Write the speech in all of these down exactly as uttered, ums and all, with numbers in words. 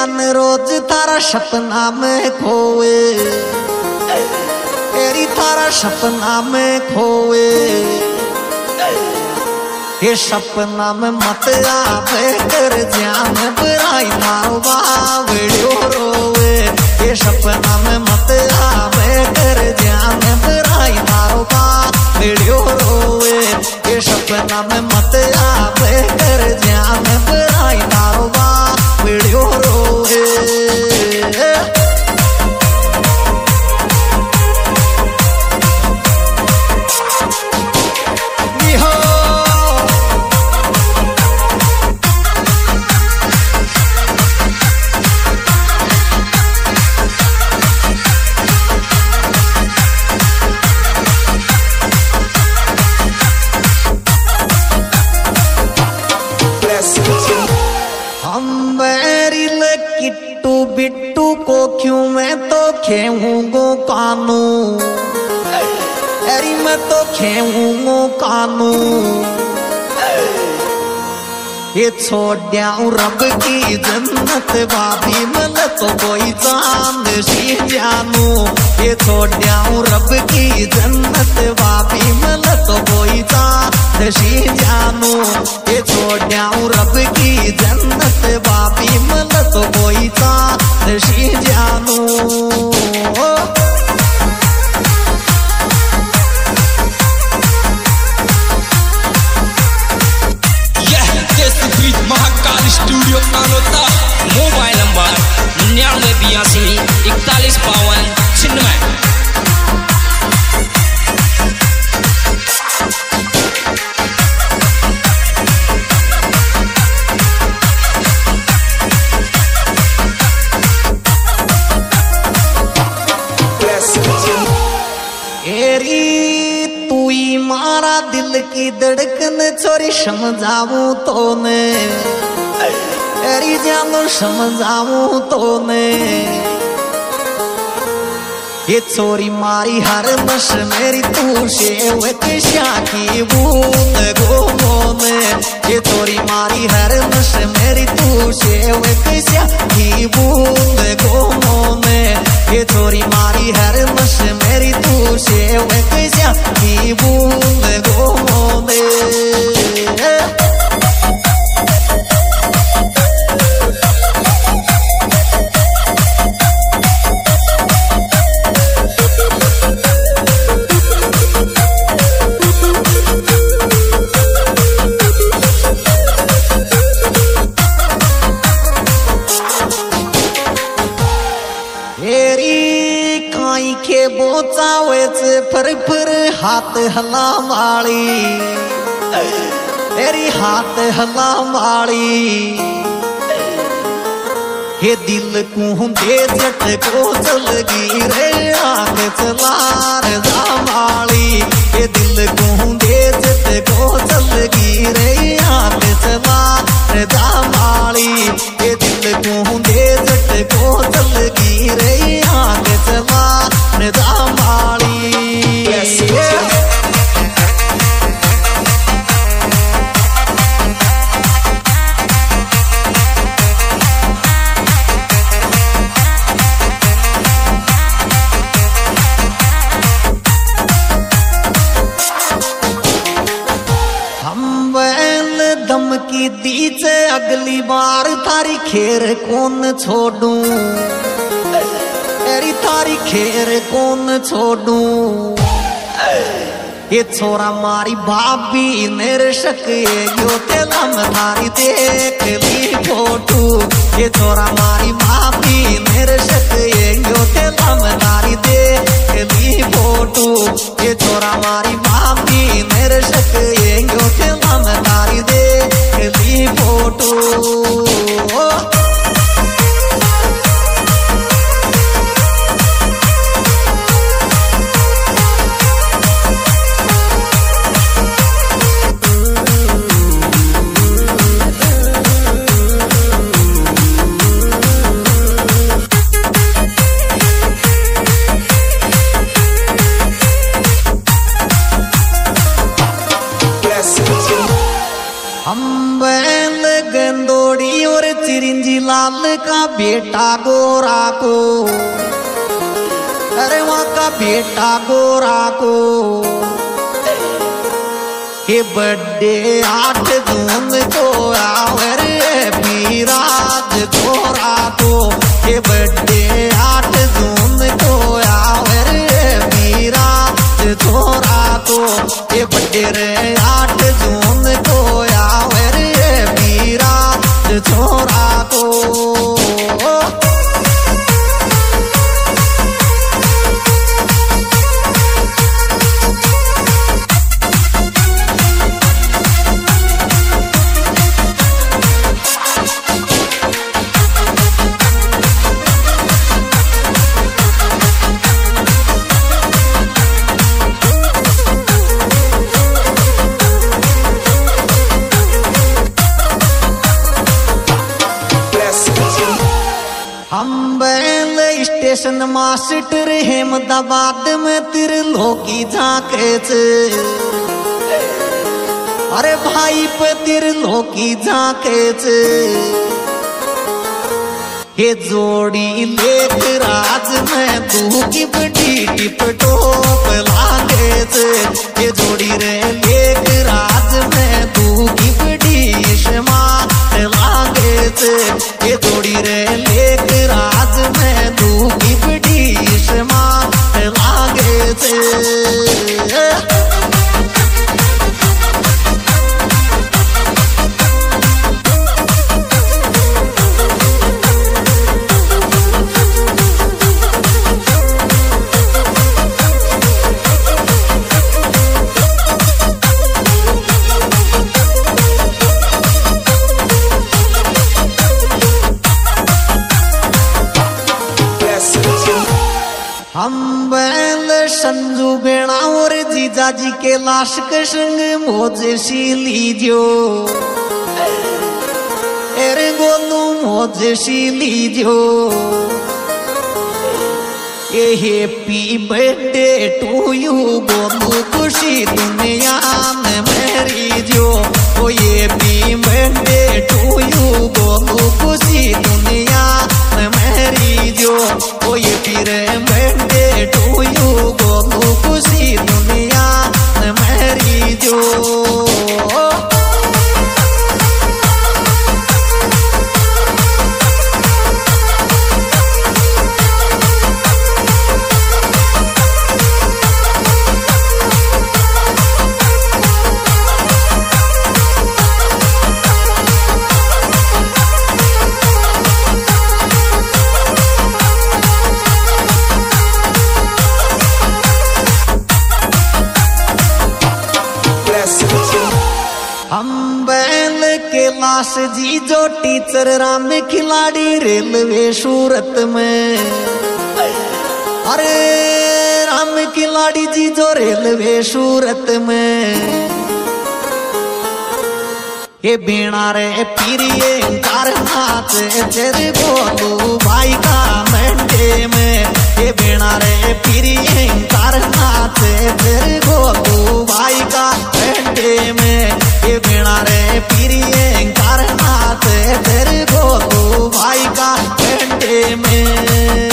जान रोज थारा सपना में खोए, तेरी थारा सपना में खोए, ये सपना में मत आवे कर जान बुराई थारो बावड़ियो रोए, ये सपना में मत आवे कर जान बुराई थारो बावड़ियो रोए, ये सपना में मत आवे कर जान बुराई थारो बावड़ियो रोए। किट्टू बिट्टू को क्यों मैं तो खेऊंगो कानू, अरे मैं तो खेऊंगो कानू, ये छोड़ दियाऊं रब की जन्नत भाभी मन तो कोई चांद सी जानू, ये छोड़ दियाऊं रब की जन्नत भाभी मन तो कोई चांद सी जानू, ये छोड़ दियाऊं रब की जन्नत भाभी मन तो कोई चांद सी जानू। Mahakal studio Kanota, mobile number निन्यानवे बयासी इकतालीस बावन छिन्नवे। एरी तू ही मारा दिल की धड़कन छोरी समझाऊं तो ने, एरी जानू समझाऊं तो ने, ये छोरी मारी हर नस मेरी तू से वैसा की बूंद गोमो ने, ये छोरी मारी हर नस मेरी तू से वैसा की बूंद गोमो ने, ये छोरी मारी हर नस मेरी तू से वैसा की बूंद गोमो ने। के बोचावेच फर फर हाथ हला वाली, तेरी हाथ हला वाली, ये दिल को दे जट को चलगी रे आग चला रजा वाली, ये दिल को दे जट को चलगी रे आग चला रजा वाली, ये दिल को दे जट को चलगी रे आग चला रजा वाली। धमकी दीजे अगली बार थारी खेर कौन छोड़ू, तेरी थारी खेर कौन छोड़ू, ये छोरा मारी भाभी मेरे शक यो तेला में थारी देख ली फोटू, ये छोरा मारी भाभी मेरे शक यो तेला में थारी देख ली फोटू, ये छोरा मारी भाभी मेरे शक यो तेला में थारी देख ली फोटू। हम बैल गंदोड़ी और चिरंजी लाल का बेटा गोरा को, अरे वहाँ का बेटा गोरा को के बर्थडे आठ जून को आवे रे पीराज छोरा को, के बर्थडे आठ जून को आवे रे पीराज छोरा को, के बर्थडे रे आठ जून को आवे रे पीराज छोरा को। हम बैल स्टेशन मास्टर अहमदाबाद में त्रिलोकी झांके छे, अरे भाई पे त्रिलोकी झांके छे, के जोड़ी लेख राज में तू की बड़ी टिप टोप लागे छे, के जोड़ी रे लेख राज में तू की बड़ी स्मार्ट लागे छे, के जोड़ी रे लेख राज में तू की बड़ी स्मार्ट लागे छे। हम बैल संजू बेड़ा और जीजा जी के लाश के संग मोजे सी लीजो, अरे गोलू मोजे सी लीजो, ये happy birthday to you Golu खुशी दुनिया में मेरी जो, ओ ये happy birthday to you Golu खुशी दुनिया में मेरी जो, ओ ये फिर बर्थडे टू यू गोलू खुशी दुनिया में मेरी जो। हम बैल के लाश जी जो टीचर राम खिलाड़ी रेलवे सूरत में, अरे राम खिलाड़ी जी जो रेलवे सूरत में, ये बीणा रे पीरिये कारनाथ तेरे बोलू भाई का मंडे में, ये बीणा रे पीरिये कारनाथ तेरे बोलू भाई का मंडे में, ये बीणा रे पीरिये कारनाथ तेरे बोलू भाई का मंडे में।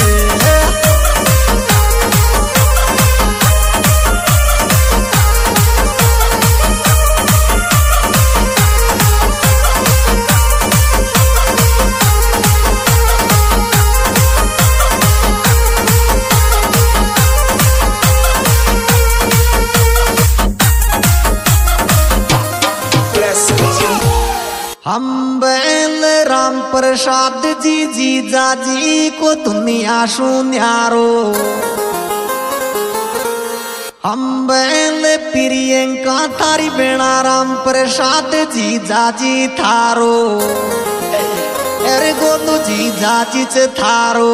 हम बैल राम प्रसाद जी जीजा जी को दुनिया सुन्यारो, हम बैल प्रियंका थारी बेड़ा राम प्रसाद जीजा जी थारो, अरे गोलू जीजा जी च थारो,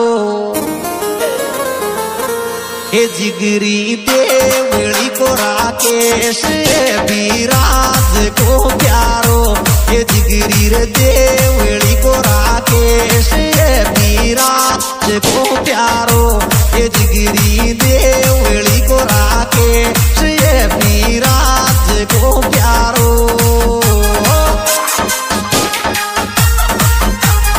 हे जिगरी देवड़ी को राकेश विराज को प्यारो, ये जिगरी रे देवड़ी को राकेश विराज को प्यारो, ये जिगरी देवड़ी को राकेश विराज को प्यारो।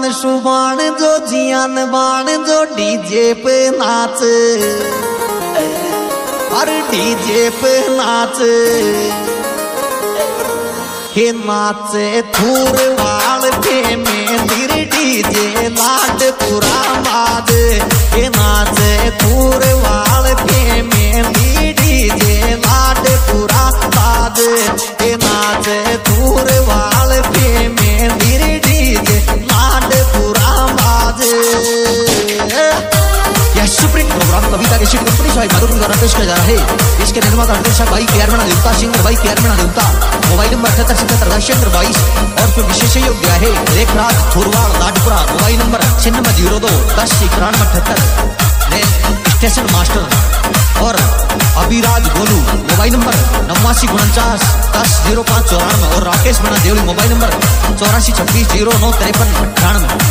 बाण सुबान जो जियान बाण जो डीजे पे नाच, अरे डीजे पे नाच हे नाचे थूर वाल पे मेंदिर डीजे लाड पूरा बाज हे नाचे थूर वाल पे मेंदी डीजे लाड पूरा बाज हे नाचे थूर वाल पे मेंदिर डीजे लाड पूरा बाज। यह सुप्रीम प्रोग्राम कविता के शिव कंपनी साहिब माधुपुर द्वारा पेश किया जा रहा है। इसके निर्माता निर्देशक भाई के आर मीणा देवता, सिंगर भाई के आर मीणा देवता। मोबाइल नंबर अठहत्तर सतहत्तर दशहत्तर बाईस और फिर विशेष सहयोग दिया है लेखराज थोरवाड़ लाडपुरा। मोबाइल नंबर छिन्नवे जीरो दो दस इक्यानवे अठहत्तर। स्टेशन मास्टर और अभिराज गोलू मोबाइल नंबर नवासी उनचास दस जीरो पाँच चौरानवे और राकेश मीणा देवली मोबाइल नंबर चौरासी छब्बीस जीरो नौ तिरपन अठानवे।